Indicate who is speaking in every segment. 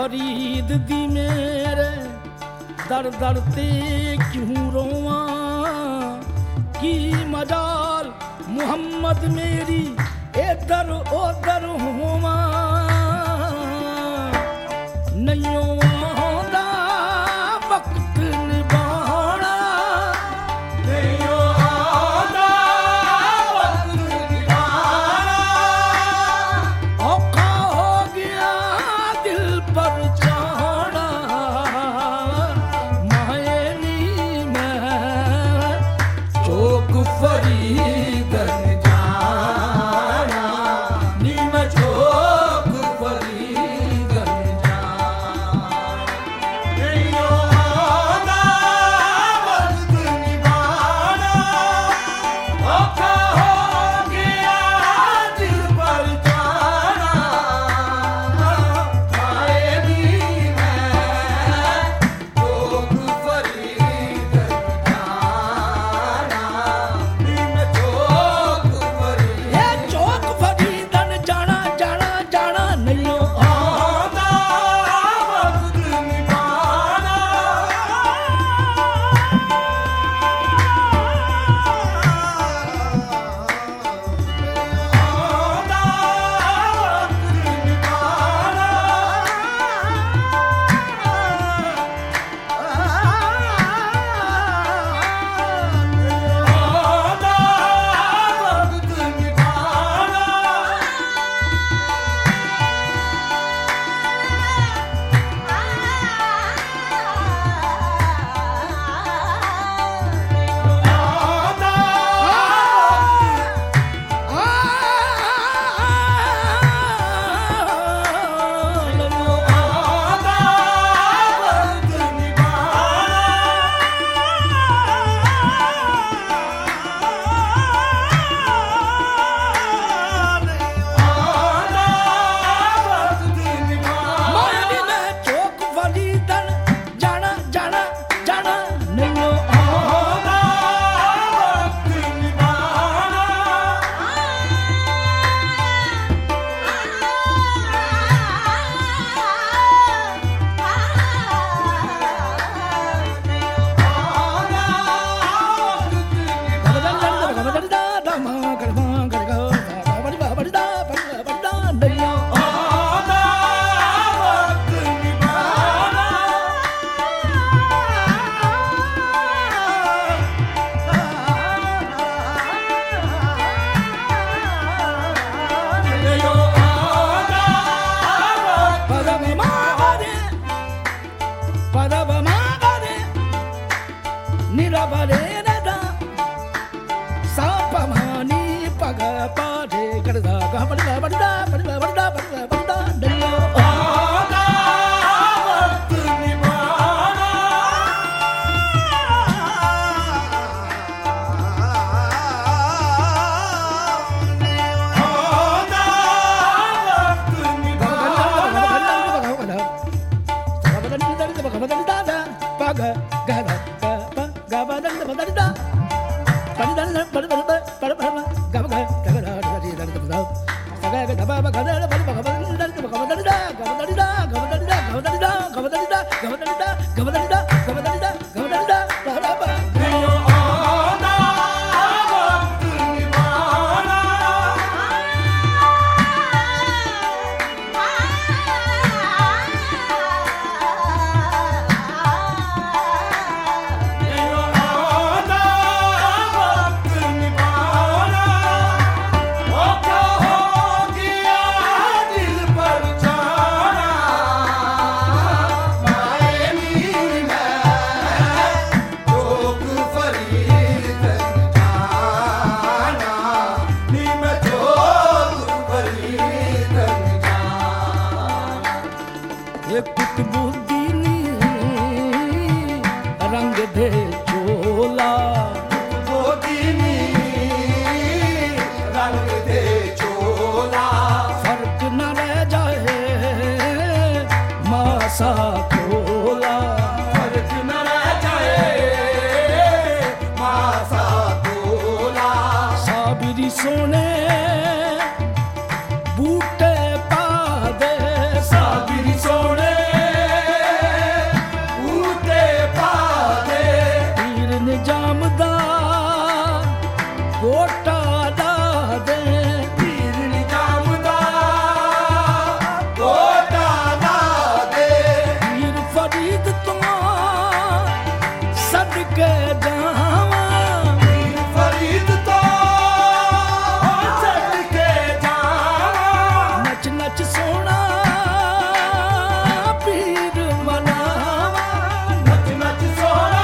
Speaker 1: फरीद दी मेरे दर दर ते क्यों रोवां की मजाल मुहम्मद मेरी इधर उधर होवां नहीं आंदा वक्त निभाना नहीं आंदा वक्त निभाना औखा हो गया दिल पर जाना माए नी मैं चौक फरीदन जाना नी मैं चौक फरीदन सोने बूटे पा दे साबिर सोने ਗੋਟਾ ਲਾ ਦੇ
Speaker 2: ਪੀਰ ਨਿਜ਼ਾਮ ਦਾ ਗੋਟਾ ਲਾ ਦੇ
Speaker 1: ਪੀਰ ਫਰੀਦ ਤੋਂ ਸਦਕੇ ਜਾਵਾਂ
Speaker 2: ਪੀਰ ਫਰੀਦ ਤੋਂ ਸਦਕੇ ਜਾਵਾਂ
Speaker 1: ਨੱਚ ਨੱਚ ਸੋਹਣਾ ਪੀਰ ਮਨਾਵਾਂ
Speaker 2: ਨੱਚ ਨੱਚ ਸੋਹਣਾ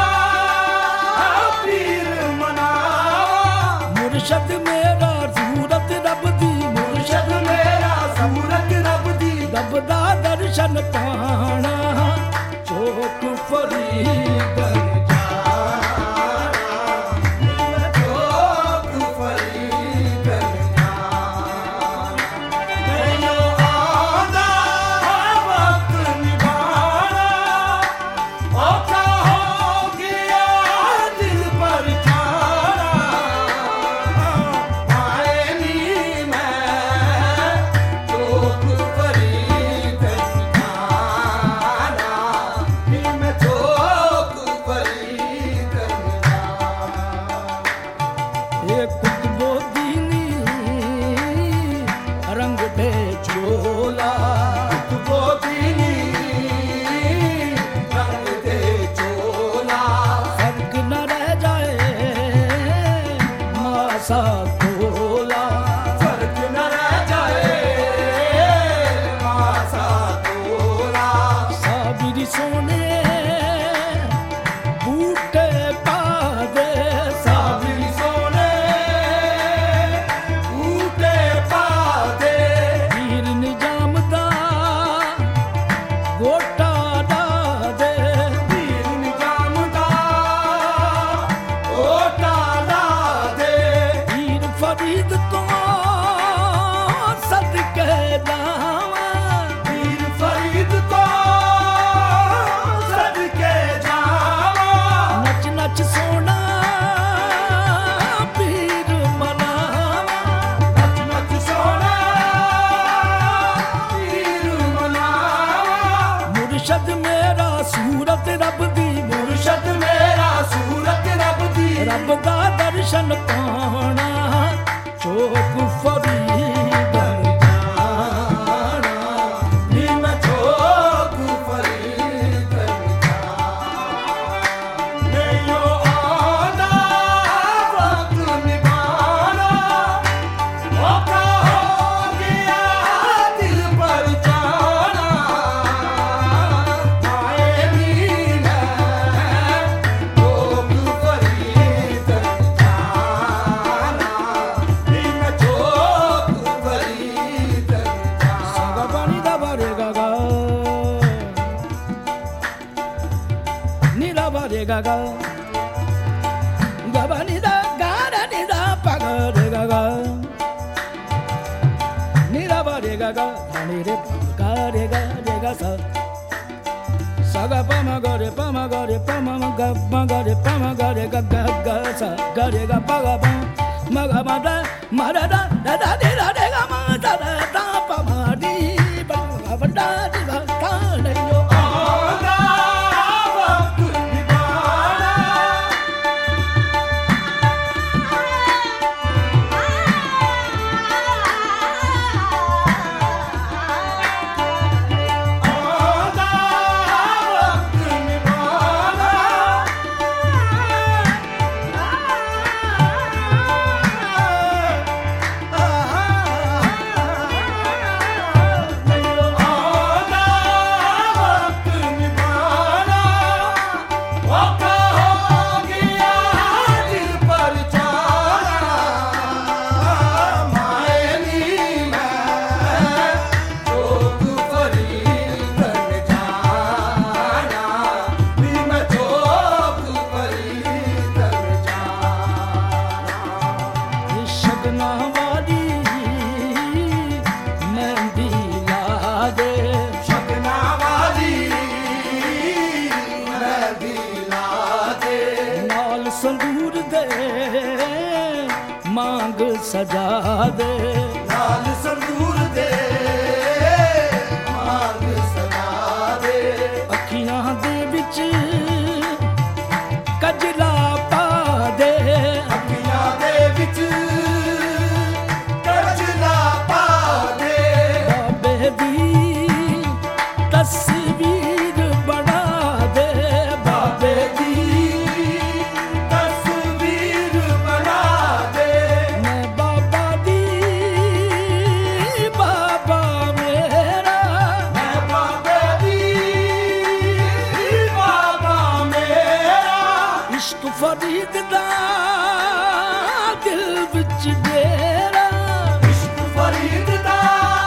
Speaker 2: ਪੀਰ ਮਨਾਵਾਂ
Speaker 1: ਮੁਰਸ਼ਦ ਮੇਰਾ ਸੂਰਤ ਰੱਬ ਦੀ
Speaker 2: ਮੁਰਸ਼ਦ ਮੇਰਾ ਸੂਰਤ ਰੱਬ ਦੀ
Speaker 1: ਰੱਬ ਦਾ ਦਰਸ਼ਨ ਪਾਣਾ ਚੋਕ ਫਰੀਦ ਮੁਰਸ਼ਦ ਮੇਰਾ ਸੂਰਤ ਰੱਬ ਦੀ
Speaker 2: ਮੁਰਸ਼ਦ ਮੇਰਾ ਸੂਰਤ ਰੱਬ ਦੀ
Speaker 1: ਰੱਬ ਦਾ ਦਰਸ਼ਨ ਪਾਣਾ ਚੋਕ ਫਰੀਦ ਜਾਣਾ
Speaker 2: ਨੀ ਮੈਂ ਚੋਕ ਫਰੀਦ ਨਹੀਂ ਆਉਂਦਾ ਵਕਤ ਨਿਭਾਣਾ ਔਖਾ ਹੋ ਗਿਆ ਦਿਲ ਪਰ ਜਾਣਾ ਆਏ ਨੀ ਮੈਂ ਚੋਕ ਫਰੀਦ ਜਾਣਾ ਨੀ ਮੈਂ ਚੋਕ ਫਰੀਦ
Speaker 1: ਸਗਾ ਬਾਣੀ ਦਾ ਬਾਰੇ ਗਾਗਾ ਨੀਲਾ ਬਾਰੇ ਗਾਗਾ ਗਾਬਾਨੀ ਦਾ ਗਾਰਾ ਨੀ ਦਾ ਪਗਰੇ ਗਾਗਾ ਨੀਲਾ ਬਾਰੇ ਗਾਗਾ ਨੀ ਰੇ ਗਾਰੇ ਗਾ ਸਾ ਸਗਾ ਪਮਾ ਗਰੇ ਪਮਾ ਗਰੇ ਪਮਾ ਗਾ ਗਰੇ ਪਮਾ ਗਰੇ ਗਾ ਗਾ ਸਾ ਗਰੇ ਗਾ ਪਗਾ ਪਾ ਮਗਾ ਮਾਦਾ ਮਾਦਾ ਦਾ ਦਾ ਦੇ ਰੇ ਗਾ ਮਾ ਦਾ ਦਾ ਪਮਾ ਦੀ ਬਾ ਵੱਡਾ ਦੀ ਬਾ ਤਾ ਨਈਓ
Speaker 2: ਆਉਂਦਾ ਵਕਤ ਨਿਭਾਣਾ ਆਉਂਦਾ ਵਕਤ ਨਿਭਾਣਾ ਆਉਂਦਾ ਵਕਤ ਨਿਭਾਣਾ ਔਖਾ ਹੋ ਗਿਆ ਦਿਲ ਪਰ ਜਾਣਾ ਮਾਏ ਨੀ ਮੈਂ ਚੋਕ ਫਰੀਦ ਜਾਣਾ ਨੀ ਮੈਂ ਚੋਕ ਫਰੀਦ ਜਾਣਾ
Speaker 1: ਸ਼ਗਨਾ ਵਾਲੀ ਮਹਿੰਦੀ ਲਾ ਦੇ
Speaker 2: ਸ਼ਗਨਾ ਵਾਲੀ ਮਹਿੰਦੀ ਲਾ ਦੇ
Speaker 1: ਨਾਲ ਸੰਦੂਰ ਦੇ ਮੰਗ ਸਜਾ ਦੇ
Speaker 2: ਲਾਲ ਸੰਦੂਰ ਦੇ ਮੰਗ ਸਜਾ ਦੇ
Speaker 1: ਅੱਖੀਆਂ ਦੇ ਵਿੱਚ ਕਜਲਾ ਪਾ ਦੇ
Speaker 2: ਅੱਖੀਆਂ ਦੇ ਵਿੱਚ
Speaker 1: ਵਿੱਚ ਡੇਰਾ
Speaker 2: इश्क फरीद दा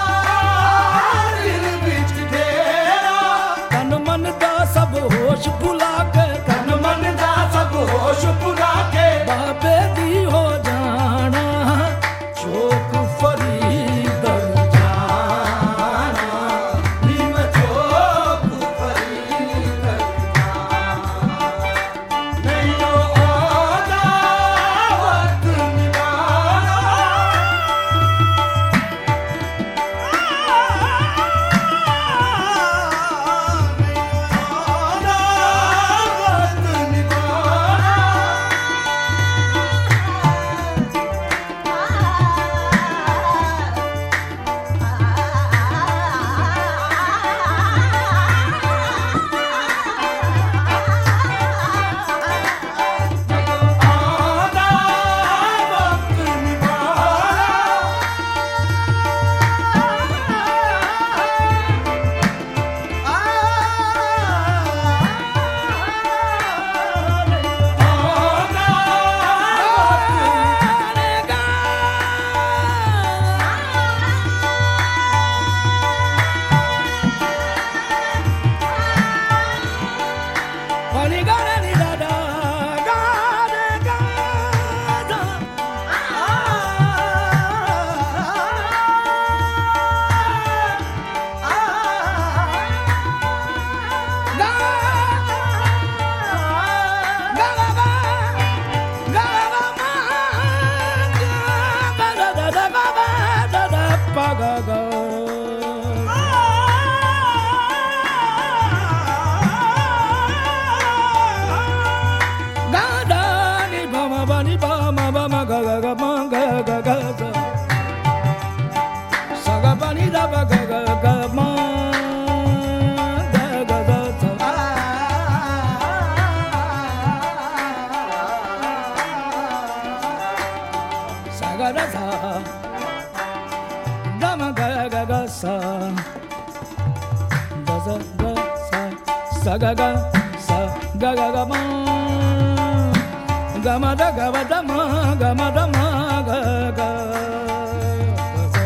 Speaker 2: दिल विच डेरा
Speaker 1: ਤਨ ਮਨ ਦਾ ਸਭ ਹੋਸ਼ ਭੁਲਾ ਕੇ
Speaker 2: तन मन दा सब होश भुला के
Speaker 1: ਬਾਬੇ ਦੀ ਹੋ ਜਾਣਾ ਚੋਕ ਫਰੀਦ
Speaker 2: जाना नी मैं चोक फरीद जाना नहीं आदा वक्त निभाना
Speaker 1: Ga ga sa ga ga ga ma ga ma da ma ga ma da ma ga ga sa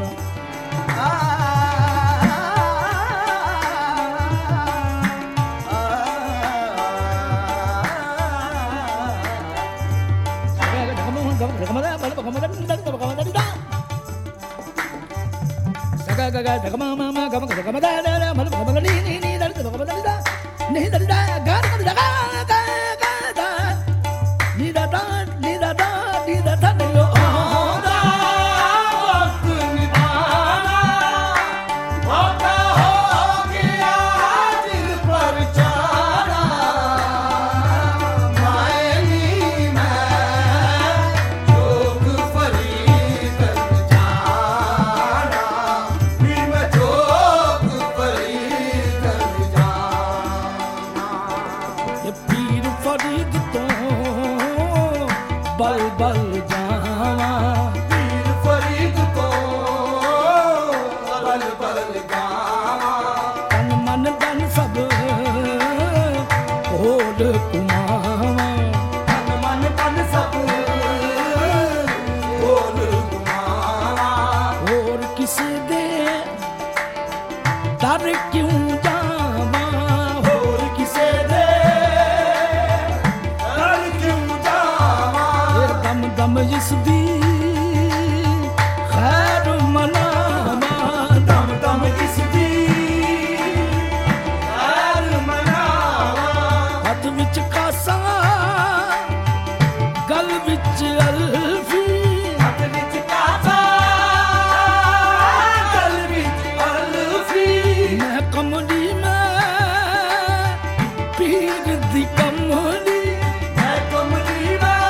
Speaker 1: नहीं दलदा गा गा गा गा गा नी दा दा नी दा दा नी दा दा नो
Speaker 2: आदा वक्त निभाना वादा हो गया दिल पर चारा मायनी मैं चोक फरीद जाना फिर मैं चोक फरीद
Speaker 1: पीर फरीद तो बल बल जावा
Speaker 2: पीर फरीद तो बल बल गावा
Speaker 1: तन मन धन सब होड़ कुमावा
Speaker 2: तन मन तन सब बोल घुमावा
Speaker 1: और किसी दे दर क्यों जावा
Speaker 2: और किसे दे कर क्यों जावा
Speaker 1: दम दम जिसदी खैर मनावा
Speaker 2: दम दम जिसदी खैर मनावा
Speaker 1: हथ विच कासा गल विच अल्फी
Speaker 2: हथ विच कासा गल विच अल्फी
Speaker 1: मैं कमली में पीर दी कमली
Speaker 2: मैं कमली में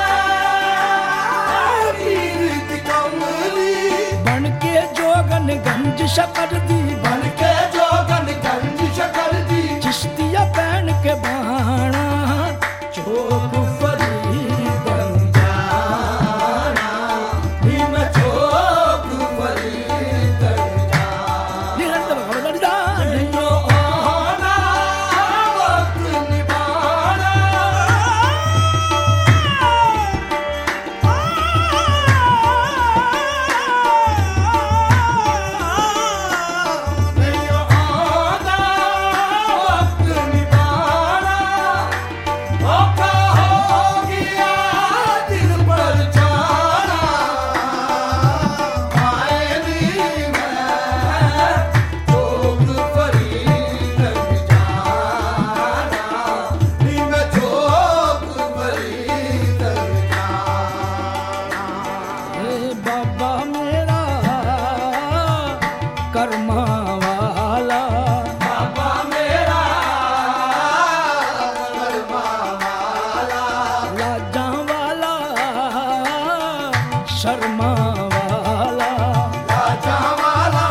Speaker 2: पीर दी कमली
Speaker 1: बन के जोगन गंज शकर दी
Speaker 2: बन के जोगन गंज शकर दी
Speaker 1: चिश्तिया पहन के बहाना चोक फरीद
Speaker 2: जाना भी मैं चोक फरीद जाना नहीं आना वक्त निभाना
Speaker 1: ਸ਼ਰਮਾ ਵਾਲਾ
Speaker 2: ਰਾਜਾ ਵਾਲਾ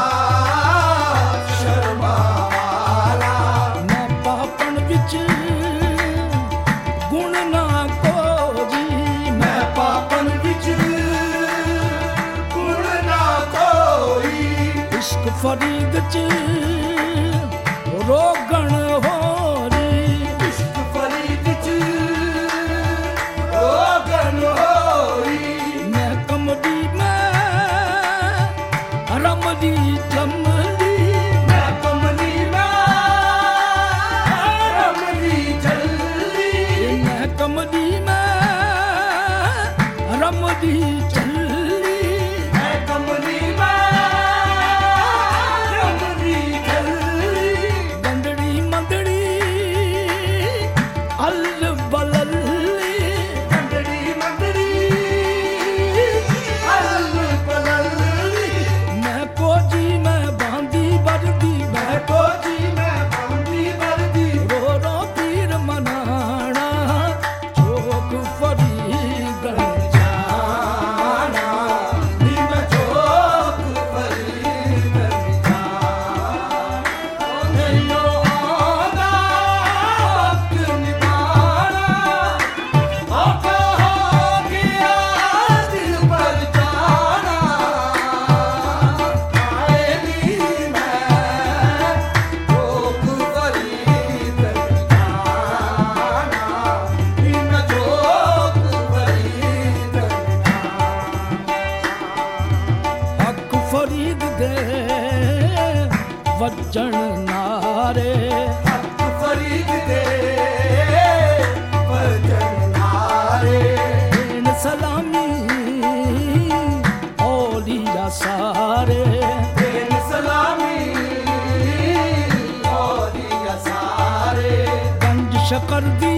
Speaker 2: ਸ਼ਰਮਾ ਵਾਲਾ
Speaker 1: ਮੈਂ ਪਾਪਣ ਵਿੱਚ ਗੁਣ ਨਾ ਕੋ ਜੀ
Speaker 2: ਮੈਂ ਪਾਪਨ ਵਿੱਚ ਗੁਣ ਨਾ ਕੋਈ
Speaker 1: ਇਸ਼ਕ ਫਰੀਦ ਚ ਰੋਗਣ ਹੋਰੀ
Speaker 2: ਇਸ਼ਕ ਫਰੀਦ ਚ ਰੋਗਨ ਹੋਈ
Speaker 1: ਮੈਂ ਕਮਦੀ ਮੈਂ ਰਮਦੀ ਜਮਦੀ
Speaker 2: ਮੈਂ ਕਮਲੀ ਮੈਂ ਰਮਲੀ ਚੱਲੀ
Speaker 1: ਮੈਂ ਕਮਦੀ ਮੈਂ ਰਮਦੀ ਚੱਲੀ
Speaker 2: ਮੈਂ ਕਮਲੀ ਮੈਂ ਰਮਲੀ ਚੱਲੀ
Speaker 1: ਗੰਦੜੀ ਮੰਦੜੀ ਅਲ ਬਲਲੀ
Speaker 2: ਕੰਦੜੀ ਮੰਦੜੀ ਹਲ ਪਲਲੀ
Speaker 1: ਮੈਂ ਕੋਜੀ ਮੈਂ ਬਾਂਦੀ ਵਰਦੀ
Speaker 2: ਮੈਂ ਕੋਜੀ ਮੈਂ ਬੰਦੀ ਵਰਦੀ
Speaker 1: ਰੋ ਰੋ ਪੀਰ ਮਨਾਣਾ ਚੋਕ ਫਰੀਦ
Speaker 2: ਜਾਣਾ ਨੀ ਮੈਂ ਚੋਕ ਫਰੀਦ ਜਾਣਾ ਨਹੀਂ ਆਉਂਦਾ ਵਕਤ ਨਿਭਾਣਾ ਔਖਾ ਹੋ ਗਿਆ ਦਿਲ ਪਰ ਜਾਣਾ ਆਏ ਨੀ ਮੈਂ ਚੋਕ ਫਰੀਦ ਜਾਣਾ ਨੀ ਮੈਂ ਚੋਕ ਫਰੀਦ
Speaker 1: ਹੱਕ ਫਰੀਦ ਦੇ ਵੱਜਣ ਨਾਰੇ
Speaker 2: ਹੱਕ ਫਰੀਦ ਦੇ ਵਜਨ ਨਾਰੇ
Speaker 1: ਦੇਣ ਸਲਾਮੀ ਔਲੀਆ ਸਾਰੇ
Speaker 2: ਦੇਨ ਸਲਾਮੀ ਔਲੀਆ ਸਾਰੇ
Speaker 1: ਗੰਜ ਸ਼ਕਰ ਦੀ